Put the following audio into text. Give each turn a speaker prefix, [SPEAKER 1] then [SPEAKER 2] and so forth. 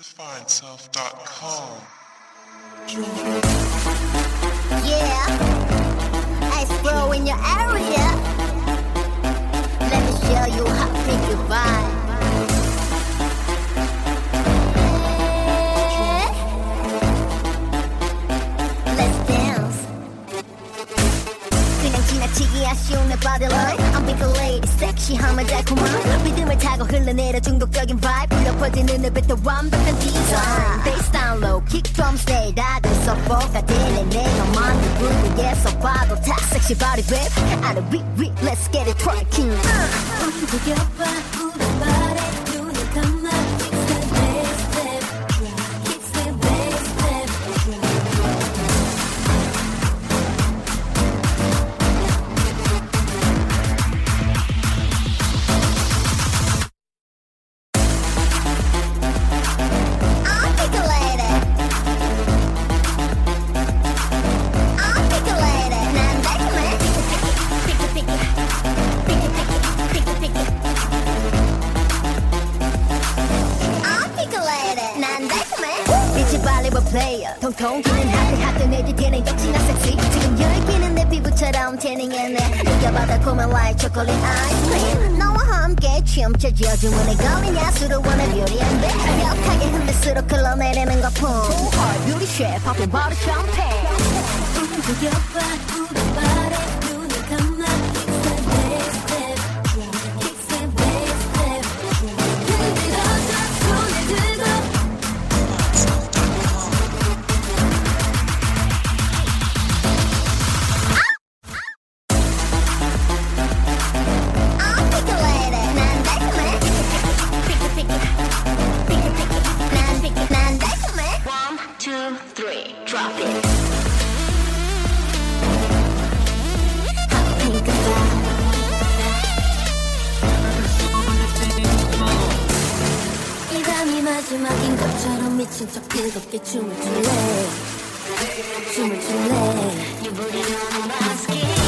[SPEAKER 1] DefineSelf.com.
[SPEAKER 2] Yeah, ice bro in your area. Let me show you how big you vibe. Let's dance. 그냥 지나치기 아쉬운 내 body line. I'm big lady, 섹시함을 달콤한 리듬을 타고 흘러내려 중독적인 vibe. 불려 퍼지는 내 뱉어 완벽한 design. Bass down low, kick drum stay 다들 서포가 되네. 내가 만든 분 위에서 봐도 다 섹시 body whip. 아래 위 let's get it twerking.
[SPEAKER 3] 움직여봐 우리 발에 눈을 감아. Kick step, bass step, kick step, bass step.
[SPEAKER 2] Player. 통통 튀는 하트 내 뒤에는 역시나 섹시. 지금 열기는 내 피부처럼 태닝해내. 느껴봐 달콤한 like chocolate ice cream. 너와 함께 취엄쳐 지어주문에 걸린 야수로워 내 beauty and bear. 완벽하게 흔들수록 흘러내리는 거품. Too hard beauty share popping bottle champagne.
[SPEAKER 3] 움직여봐 우리 발에 눈을 감아. Kick step, bass step, kick step, bass step. 흔들어줘 손을 들고.
[SPEAKER 2] Drop it.
[SPEAKER 3] 이 밤이 마지막인 것처럼 미친 척 즐겁게 춤을 출래. 춤을 출래.
[SPEAKER 2] 네 부리 너무 맛있게.